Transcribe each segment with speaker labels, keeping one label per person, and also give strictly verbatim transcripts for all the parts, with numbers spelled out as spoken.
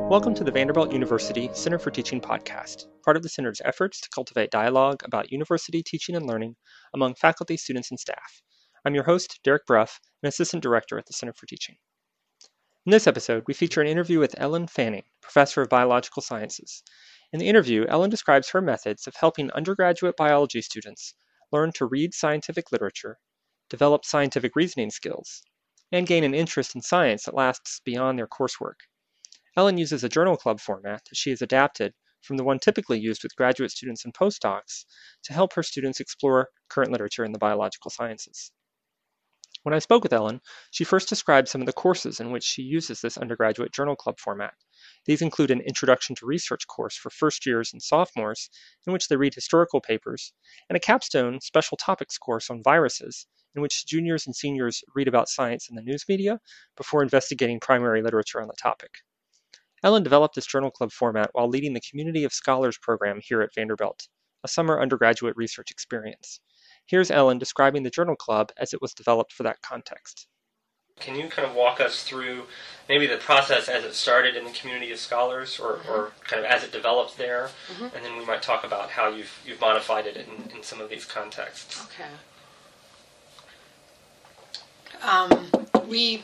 Speaker 1: Welcome to the Vanderbilt University Center for Teaching podcast, part of the center's efforts to cultivate dialogue about university teaching and learning among faculty, students, and staff. I'm your host, Derek Bruff, an assistant director at the Center for Teaching. In this episode, we feature an interview with Ellen Fanning, professor of biological sciences. In the interview, Ellen describes her methods of helping undergraduate biology students learn to read scientific literature, develop scientific reasoning skills, and gain an interest in science that lasts beyond their coursework. Ellen uses a journal club format that she has adapted from the one typically used with graduate students and postdocs to help her students explore current literature in the biological sciences. When I spoke with Ellen, she first described some of the courses in which she uses this undergraduate journal club format. These include an Introduction to Research course for first years and sophomores, in which they read historical papers, and a capstone special topics course on viruses, in which juniors and seniors read about science in the news media before investigating primary literature on the topic. Ellen developed this journal club format while leading the Community of Scholars program here at Vanderbilt, a summer undergraduate research experience. Here's Ellen describing the journal club as it was developed for that context.
Speaker 2: Can you kind of walk us through maybe the process as it started in the Community of Scholars, or, mm-hmm. or kind of as it developed there, mm-hmm. and then we might talk about how you've you've modified it in, in some of these contexts.
Speaker 3: Okay. Um, we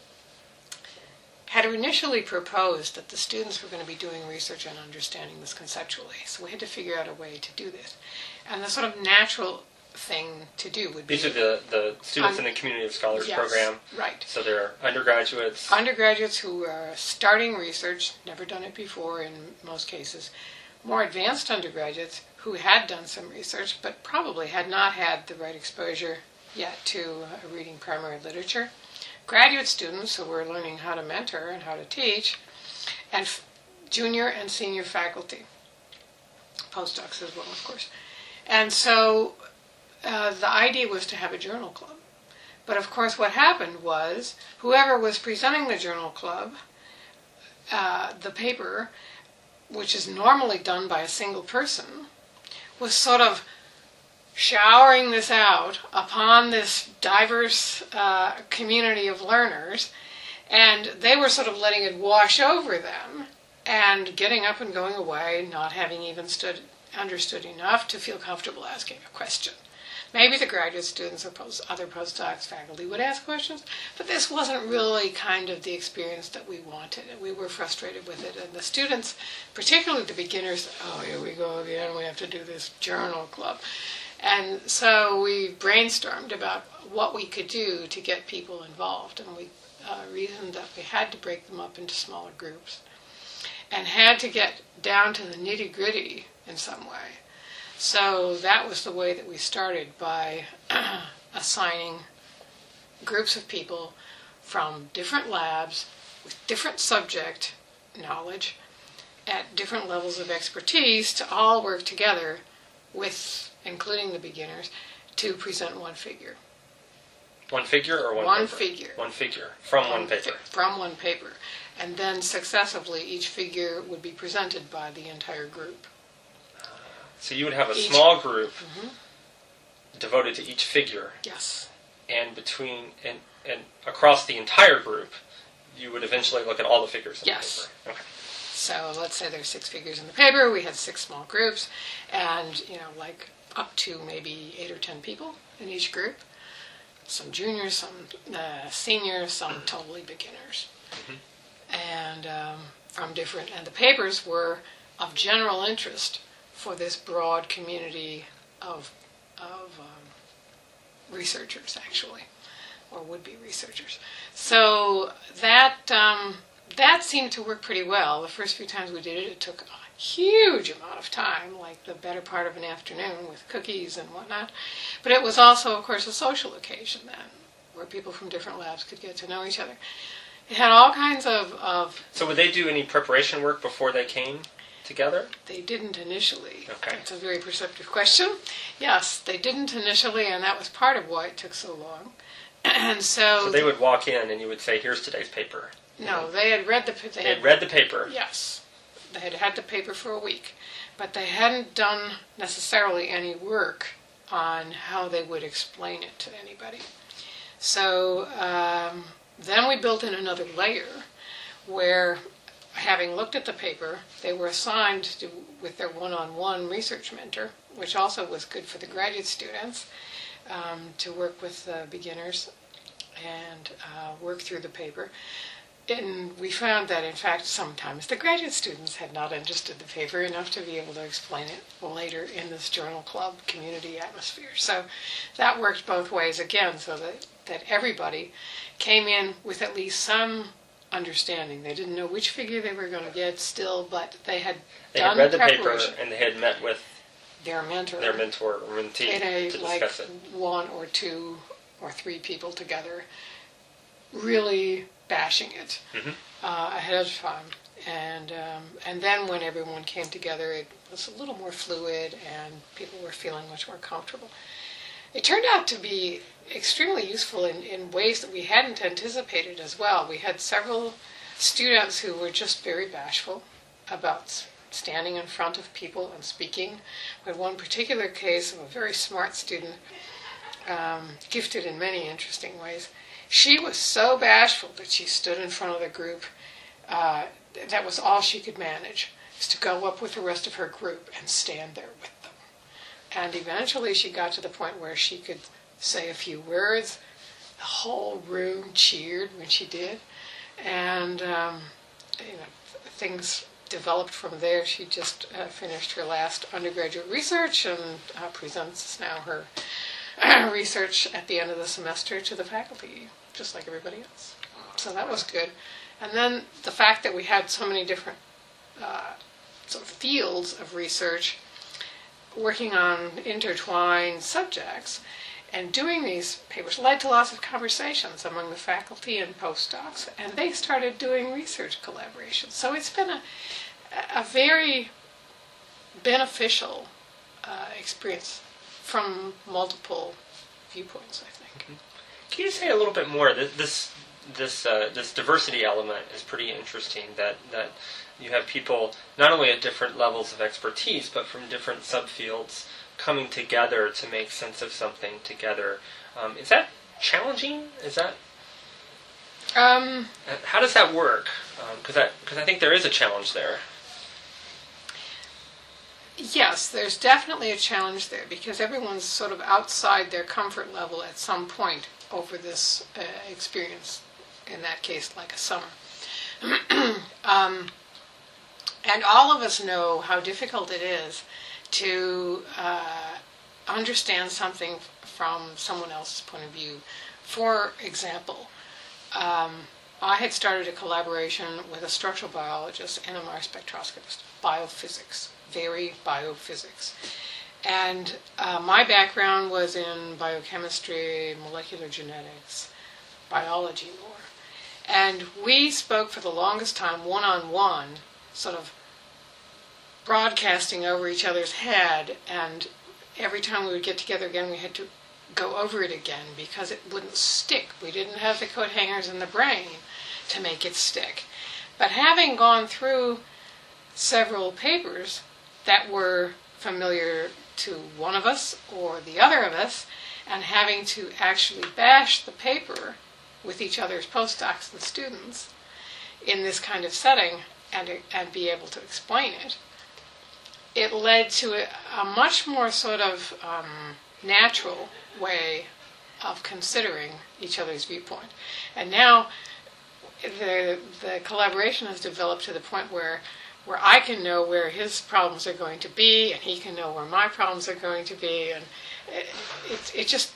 Speaker 3: had initially proposed that the students were going to be doing research and understanding this conceptually, so we had to figure out a way to do this. And the sort of natural thing to do would be...
Speaker 2: These are the, the students un- in the Community of Scholars
Speaker 3: yes,
Speaker 2: program?
Speaker 3: Right.
Speaker 2: So they're undergraduates?
Speaker 3: Undergraduates who are starting research, never done it before in most cases. More advanced undergraduates who had done some research, but probably had not had the right exposure yet to uh, reading primary literature. Graduate students who were learning how to mentor and how to teach, and f- junior and senior faculty, postdocs as well, of course. And so uh, the idea was to have a journal club. But of course what happened was whoever was presenting the journal club, uh, the paper, which is normally done by a single person, was sort of showering this out upon this diverse uh, community of learners, and they were sort of letting it wash over them and getting up and going away, not having even stood, understood enough to feel comfortable asking a question. Maybe the graduate students or post, other postdocs, faculty would ask questions, but this wasn't really kind of the experience that we wanted, and we were frustrated with it. And the students, particularly the beginners, oh, here we go again, we have to do this journal club. And so we brainstormed about what we could do to get people involved, and we uh, reasoned that we had to break them up into smaller groups and had to get down to the nitty-gritty in some way. So that was the way that we started, by assigning groups of people from different labs with different subject knowledge at different levels of expertise to all work together with, including the beginners, to present one figure.
Speaker 2: One figure or one,
Speaker 3: one
Speaker 2: paper?
Speaker 3: figure.
Speaker 2: One figure. From one,
Speaker 3: one
Speaker 2: paper.
Speaker 3: Fi- from one paper. And then successively each figure would be presented by the entire group.
Speaker 2: So you would have a
Speaker 3: each,
Speaker 2: small group
Speaker 3: mm-hmm.
Speaker 2: devoted to each figure.
Speaker 3: Yes.
Speaker 2: And between and, and across the entire group, you would eventually look at all the figures in
Speaker 3: yes.
Speaker 2: the paper. Okay.
Speaker 3: So let's say there's six figures in the paper. We had six small groups, and you know, like up to maybe eight or ten people in each group. Some juniors, some uh, seniors, some totally beginners, mm-hmm. and um, from different. And the papers were of general interest for this broad community of of um, researchers, actually, or would-be researchers. So that. Um, That seemed to work pretty well. The first few times we did it, it took a huge amount of time, like the better part of an afternoon with cookies and whatnot. But it was also, of course, a social occasion then, where people from different labs could get to know each other. It had all kinds of... of
Speaker 2: so would they do any preparation work before they came together?
Speaker 3: They didn't initially.
Speaker 2: Okay.
Speaker 3: That's a very perceptive question. Yes, they didn't initially, and that was part of why it took so long. And so...
Speaker 2: So they would walk in and you would say, here's today's paper.
Speaker 3: No, they had read the...
Speaker 2: They, they had read the paper.
Speaker 3: Yes. They had had the paper for a week. But they hadn't done necessarily any work on how they would explain it to anybody. So um, then we built in another layer where having looked at the paper, they were assigned to, with their one-on-one research mentor, which also was good for the graduate students, um, to work with uh, beginners and uh, work through the paper. And we found that, in fact, sometimes the graduate students had not understood the paper enough to be able to explain it later in this journal club community atmosphere. So that worked both ways again, so that, that everybody came in with at least some understanding. They didn't know which figure they were going to get still, but they had
Speaker 2: They
Speaker 3: done
Speaker 2: had read the paper
Speaker 3: preparation.
Speaker 2: and they had met with
Speaker 3: Their mentor.
Speaker 2: their mentor or mentee
Speaker 3: in a,
Speaker 2: to
Speaker 3: like,
Speaker 2: discuss it.
Speaker 3: one or two or three people together, really bashing it
Speaker 2: Mhm.
Speaker 3: uh, ahead of time. And um, and then when everyone came together, it was a little more fluid and people were feeling much more comfortable. It turned out to be extremely useful in, in ways that we hadn't anticipated as well. We had several students who were just very bashful about standing in front of people and speaking. We had one particular case of a very smart student, um, gifted in many interesting ways. She was so bashful that she stood in front of the group. Uh, that was all she could manage, is to go up with the rest of her group and stand there with them. And eventually she got to the point where she could say a few words. The whole room cheered when she did. And um, you know, things developed from there. She just uh, finished her last undergraduate research and uh, presents now her research at the end of the semester to the faculty, just like everybody else. So that was good. And then the fact that we had so many different uh, sort of fields of research working on intertwined subjects and doing these papers led to lots of conversations among the faculty and postdocs, and they started doing research collaborations. So it's been a, a very beneficial uh, experience from multiple viewpoints, I think.
Speaker 2: Can you say a little bit more? This this this, uh, this diversity element is pretty interesting. That that you have people not only at different levels of expertise, but from different subfields coming together to make sense of something together. Um, is that challenging? Is that
Speaker 3: Um,
Speaker 2: how does that work? Because um, I because I think there is a challenge there.
Speaker 3: Yes, there's definitely a challenge there because everyone's sort of outside their comfort level at some point over this uh, experience, in that case, like a summer. um, and all of us know how difficult it is to uh, understand something from someone else's point of view. For example, um, I had started a collaboration with a structural biologist and a Mars spectroscopist, biophysics. Very biophysics. And uh, my background was in biochemistry, molecular genetics, biology more. And we spoke for the longest time one-on-one, sort of broadcasting over each other's head, and every time we would get together again we had to go over it again because it wouldn't stick. We didn't have the coat hangers in the brain to make it stick. But having gone through several papers that were familiar to one of us or the other of us, and having to actually bash the paper with each other's postdocs and students in this kind of setting and, and be able to explain it, it led to a, a much more sort of um, natural way of considering each other's viewpoint. And now the, the collaboration has developed to the point where where I can know where his problems are going to be, and he can know where my problems are going to be, and it, it, it just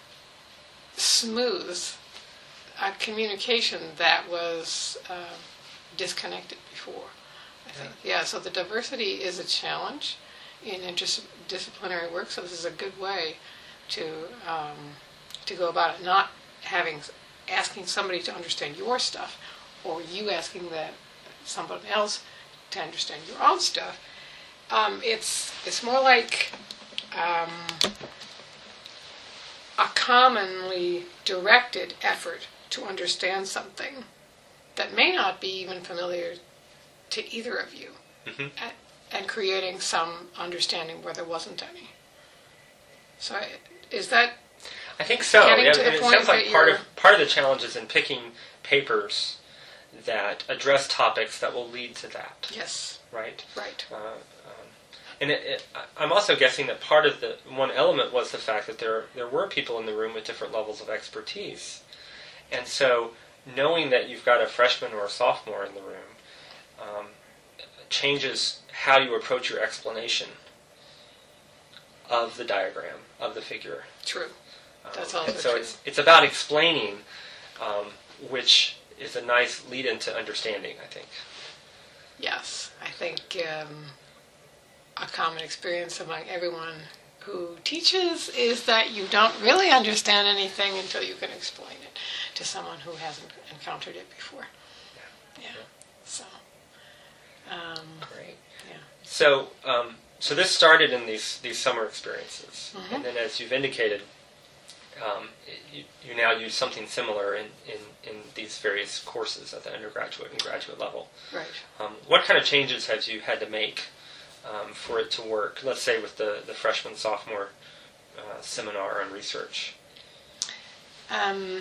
Speaker 3: smooths a communication that was uh, disconnected before, I think. Yeah. yeah, so the diversity is a challenge in interdisciplinary work, so this is a good way to um, to go about it, not having asking somebody to understand your stuff, or you asking that someone else to understand your own stuff. Um, it's it's more like um, a commonly directed effort to understand something that may not be even familiar to either of you, mm-hmm. and, and creating some understanding where there wasn't any. So is that?
Speaker 2: I think so.
Speaker 3: Getting
Speaker 2: Yeah,
Speaker 3: to the
Speaker 2: and it
Speaker 3: point
Speaker 2: sounds like
Speaker 3: that
Speaker 2: part
Speaker 3: you're...
Speaker 2: of part of the challenge is in picking papers that address topics that will lead to that.
Speaker 3: Yes.
Speaker 2: Right?
Speaker 3: Right.
Speaker 2: Uh, um, and it, it, I'm also guessing that part of the one element was the fact that there there were people in the room with different levels of expertise. And so knowing that you've got a freshman or a sophomore in the room um, changes how you approach your explanation of the diagram, of the figure.
Speaker 3: True.
Speaker 2: Um,
Speaker 3: That's also
Speaker 2: and so
Speaker 3: true.
Speaker 2: it's, it's about explaining, um, which is a nice lead-in to understanding, I think.
Speaker 3: Yes. I think um, a common experience among everyone who teaches is that you don't really understand anything until you can explain it to someone who hasn't encountered it before.
Speaker 2: Yeah.
Speaker 3: Yeah.
Speaker 2: Yeah.
Speaker 3: So. Um,
Speaker 2: Great.
Speaker 3: yeah.
Speaker 2: So, um, so this started in these these summer experiences,
Speaker 3: Mhm.
Speaker 2: and then, as you've indicated, um, you, you now use something similar in, in, in these various courses at the undergraduate and graduate level.
Speaker 3: Right.
Speaker 2: Um, what kind of changes have you had to make um, for it to work? Let's say with the the freshman sophomore uh, seminar on research.
Speaker 3: Um,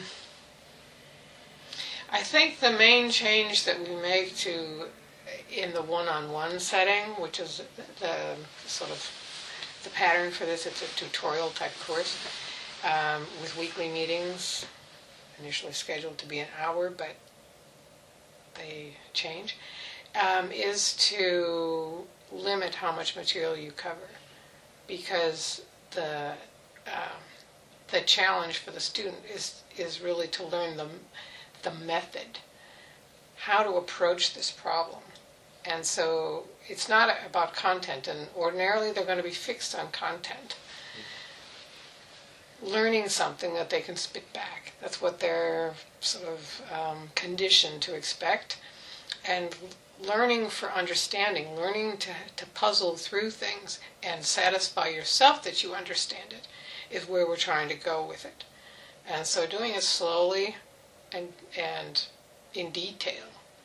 Speaker 3: I think the main change that we make to in the one-on-one setting, which is the, the sort of the pattern for this, it's a tutorial type course um, with weekly meetings, initially scheduled to be an hour, but they change, um, is to limit how much material you cover, because the um, the challenge for the student is is really to learn the the method, how to approach this problem. And so it's not about content, and ordinarily they're going to be fixed on content. Mm-hmm. Learning something that they can spit back, that's what they're sort of um, conditioned to expect. And learning for understanding, learning to, to puzzle through things and satisfy yourself that you understand it, is where we're trying to go with it. And so doing it slowly and and in detail,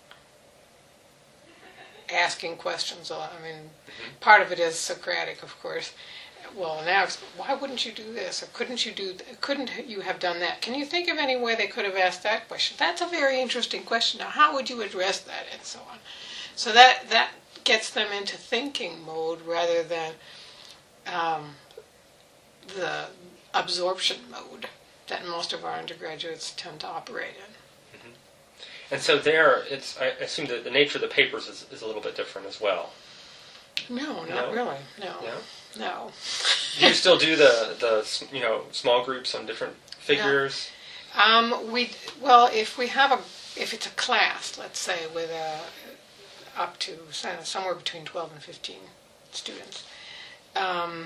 Speaker 3: asking questions a lot. I mean, mm-hmm. part of it is Socratic, of course. Well, now, why wouldn't you do this? Or couldn't you do? Th- couldn't you have done that? Can you think of any way they could have asked that question? That's a very interesting question. Now, how would you address that, and so on? So that that gets them into thinking mode rather than um, the absorption mode that most of our undergraduates tend to operate in.
Speaker 2: And so there, it's I assume that the nature of the papers is, is a little bit different as well.
Speaker 3: No, not
Speaker 2: No?
Speaker 3: really. No.
Speaker 2: No?
Speaker 3: No.
Speaker 2: Do you still do the, the you know small groups on different figures?
Speaker 3: No. Um, we well, if we have a if it's a class, let's say with a up to somewhere between twelve and fifteen students, um,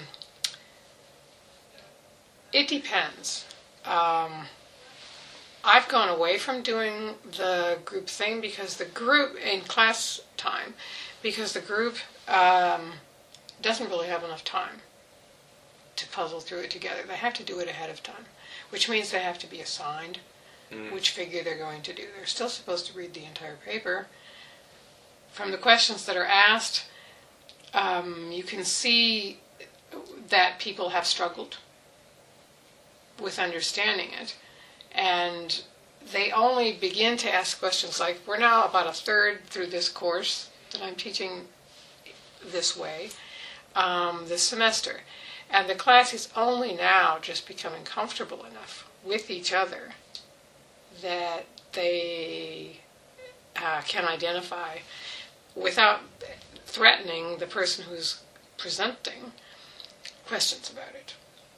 Speaker 3: it depends. Um, I've gone away from doing the group thing because the group, in class time, because the group um, doesn't really have enough time to puzzle through it together. They have to do it ahead of time, which means they have to be assigned mm. which figure they're going to do. They're still supposed to read the entire paper. From the questions that are asked, um, you can see that people have struggled with understanding it. And they only begin to ask questions like, we're now about a third through this course that I'm teaching this way, um, this semester. And the class is only now just becoming comfortable enough with each other that they uh, can identify, without threatening the person who's presenting, questions about it.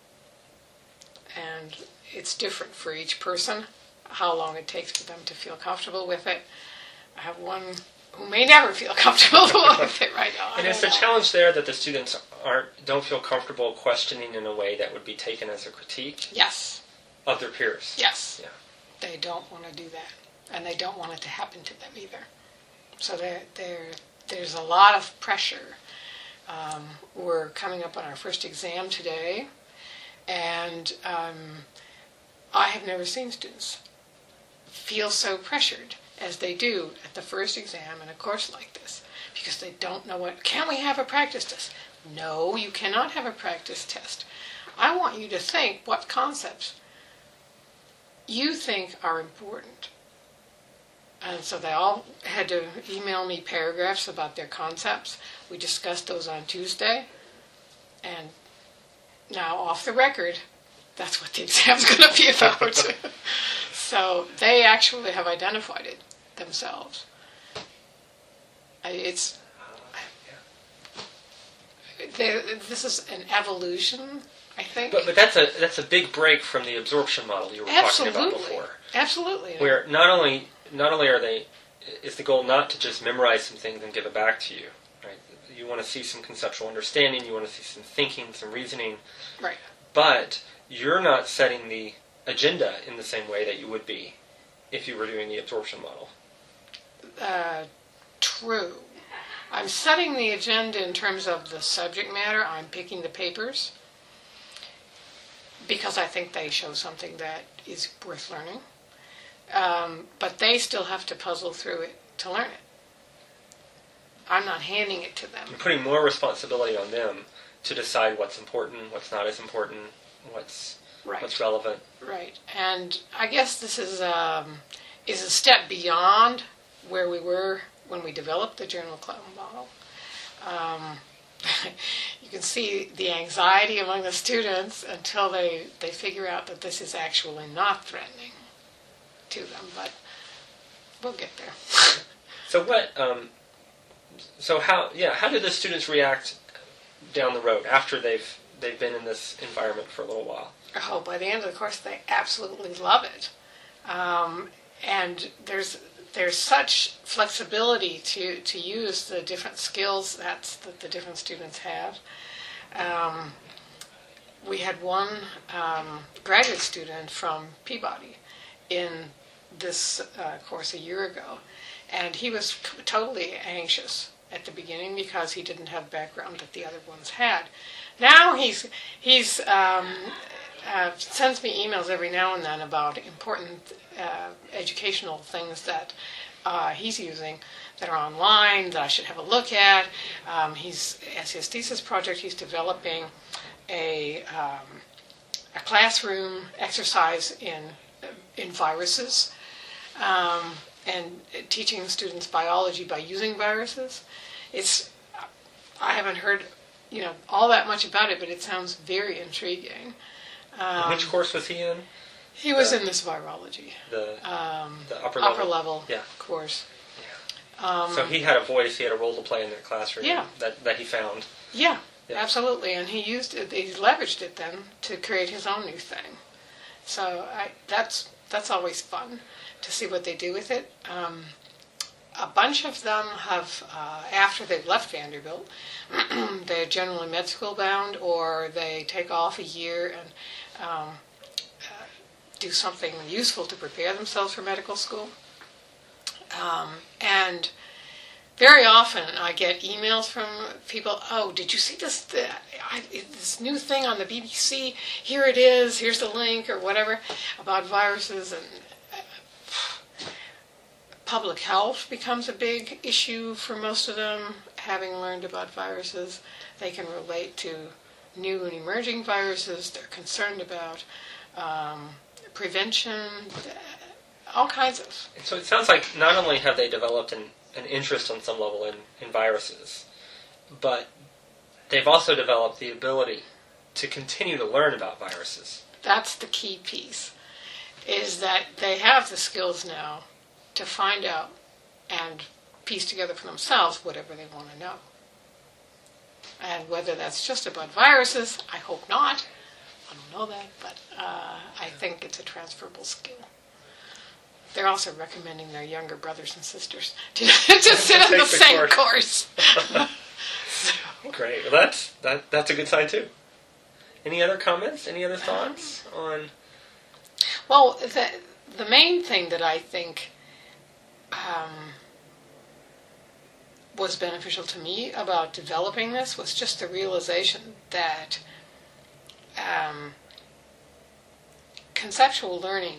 Speaker 3: And it's different for each person, how long it takes for them to feel comfortable with it. I have one who may never feel comfortable with it right now.
Speaker 2: And is the challenge there that the students aren't don't feel comfortable questioning in a way that would be taken as a critique?
Speaker 3: Yes.
Speaker 2: Of their peers?
Speaker 3: Yes.
Speaker 2: Yeah.
Speaker 3: They don't want to do that. And they don't want it to happen to them either. So they're, they're, there's a lot of pressure. Um, we're coming up on our first exam today. And um, I have never seen students feel so pressured as they do at the first exam in a course like this, because they don't know what, can we have a practice test? No, you cannot have a practice test. I want you to think what concepts you think are important. And so they all had to email me paragraphs about their concepts. We discussed those on Tuesday. And now, off the record, that's what the exam's going to be about. So they actually have identified it themselves. It's they, this is an evolution, I think.
Speaker 2: But, but that's a that's a big break from the absorption model you were
Speaker 3: Absolutely.
Speaker 2: talking about before.
Speaker 3: Absolutely.
Speaker 2: Where not only not only are they is the goal not to just memorize some things and give it back to you, right? You want to see some conceptual understanding, you want to see some thinking, some reasoning.
Speaker 3: Right.
Speaker 2: But you're not setting the agenda in the same way that you would be if you were doing the absorption model.
Speaker 3: Uh, true. I'm setting the agenda in terms of the subject matter. I'm picking the papers because I think they show something that is worth learning. Um, but they still have to puzzle through it to learn it. I'm not handing it to them.
Speaker 2: You're putting more responsibility on them to decide what's important, what's not as important, what's
Speaker 3: right.
Speaker 2: what's relevant.
Speaker 3: Right. And I guess this is um, is a step beyond where we were when we developed the journal club model. Um, you can see the anxiety among the students until they, they figure out that this is actually not threatening to them, but we'll get there.
Speaker 2: So what, um, so how, yeah, how do the students react down the road after they've they've been in this environment for a little while?
Speaker 3: Oh, by the end of the course, they absolutely love it. Um, and there's there's such flexibility to, to use the different skills that's, that the different students have. Um, we had one um, graduate student from Peabody in this uh, course a year ago, and he was c- totally anxious at the beginning because he didn't have background that the other ones had. Now he's he's um, uh, sends me emails every now and then about important uh, educational things that uh, he's using that are online that I should have a look at. Um, he's as his thesis project, he's developing a um, a classroom exercise in in viruses um, and teaching students biology by using viruses. It's I haven't heard you know all that much about it, but it sounds very intriguing. Um,
Speaker 2: Which course was he in?
Speaker 3: He was
Speaker 2: the,
Speaker 3: in this virology,
Speaker 2: the
Speaker 3: um,
Speaker 2: the upper
Speaker 3: upper
Speaker 2: level,
Speaker 3: level
Speaker 2: yeah.
Speaker 3: course.
Speaker 2: Yeah.
Speaker 3: Um,
Speaker 2: So he had a voice, he had a role to play in that classroom.
Speaker 3: Yeah.
Speaker 2: That that he found.
Speaker 3: Yeah,
Speaker 2: Yeah.
Speaker 3: absolutely, and he used it. He leveraged it then to create his own new thing. So I, that's that's always fun to see what they do with it. Um, a bunch of them have, uh, after they've left Vanderbilt, they're generally med school bound, or they take off a year and um, uh, do something useful to prepare themselves for medical school. Um, and very often I get emails from people, oh, did you see this the, I, this new thing on the B B C? Here it is, here's the link, or whatever, about viruses. And public health becomes a big issue for most of them, having learned about viruses. They can relate to new and emerging viruses they're concerned about, um, prevention, all kinds of.
Speaker 2: So it sounds like not only have they developed an, an interest on some level in, in viruses, but they've also developed the ability to continue to learn about viruses.
Speaker 3: That's the key piece, is that they have the skills now to find out and piece together for themselves whatever they want to know. And whether that's just about viruses, I hope not. I don't know that, but uh, I think it's a transferable skill. They're also recommending their younger brothers and sisters to, to sit on the, the same course. course.
Speaker 2: So. Great. Well, that's that. That's a good sign too. Any other comments? Any other thoughts on?
Speaker 3: Well, the the main thing that I think um, was beneficial to me about developing this was just the realization that um, conceptual learning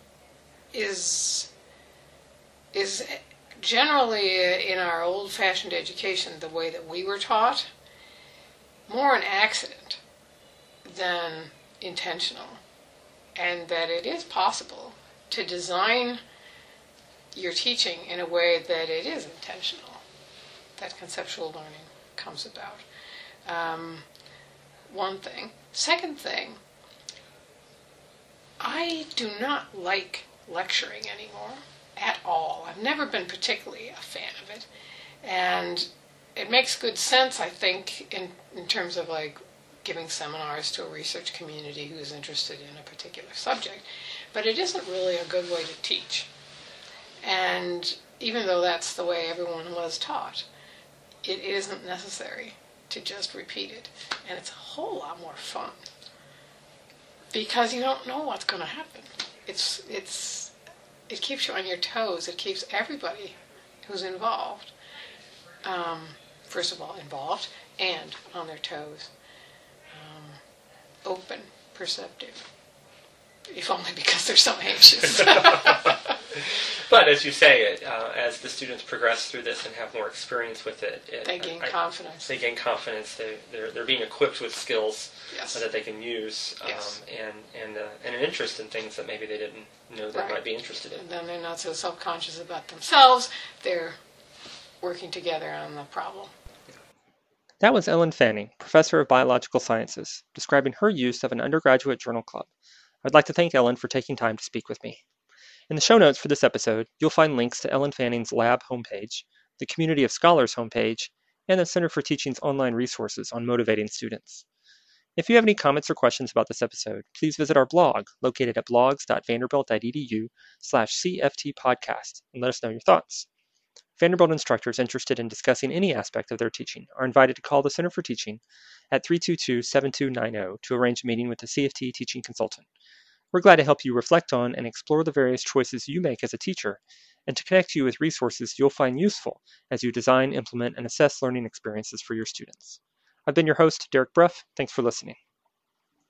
Speaker 3: is is generally in our old-fashioned education, the way that we were taught, more an accident than intentional, and that it is possible to design you're teaching in a way that it is intentional, that conceptual learning comes about. Um, one thing. Second thing, I do not like lecturing anymore at all. I've never been particularly a fan of it. And it makes good sense, I think, in, in terms of like giving seminars to a research community who's interested in a particular subject. But it isn't really a good way to teach. And even though that's the way everyone was taught, it isn't necessary to just repeat it. And it's a whole lot more fun because you don't know what's going to happen. It's it's it keeps you on your toes. It keeps everybody who's involved, um, first of all, involved and on their toes, um, open, perceptive. If only because they're so anxious.
Speaker 2: But as you say, it uh, as the students progress through this and have more experience with it, it
Speaker 3: they gain
Speaker 2: I,
Speaker 3: confidence.
Speaker 2: They gain confidence. They they're they're being equipped with skills
Speaker 3: yes.
Speaker 2: that they can use, um,
Speaker 3: yes.
Speaker 2: and and uh, and an interest in things that maybe they didn't know they
Speaker 3: right.
Speaker 2: might be interested in.
Speaker 3: And then they're not so self-conscious about themselves. They're working together on the problem.
Speaker 1: That was Ellen Fanning, Professor of Biological Sciences, describing her use of an undergraduate journal club. I'd like to thank Ellen for taking time to speak with me. In the show notes for this episode, you'll find links to Ellen Fanning's lab homepage, the Community of Scholars homepage, and the Center for Teaching's online resources on motivating students. If you have any comments or questions about this episode, please visit our blog located at blogs.vanderbilt.edu slash CFT podcast and let us know your thoughts. Vanderbilt instructors interested in discussing any aspect of their teaching are invited to call the Center for Teaching at three two two, seven two nine zero to arrange a meeting with the C F T teaching consultant. We're glad to help you reflect on and explore the various choices you make as a teacher and to connect you with resources you'll find useful as you design, implement, and assess learning experiences for your students. I've been your host, Derek Bruff. Thanks for listening.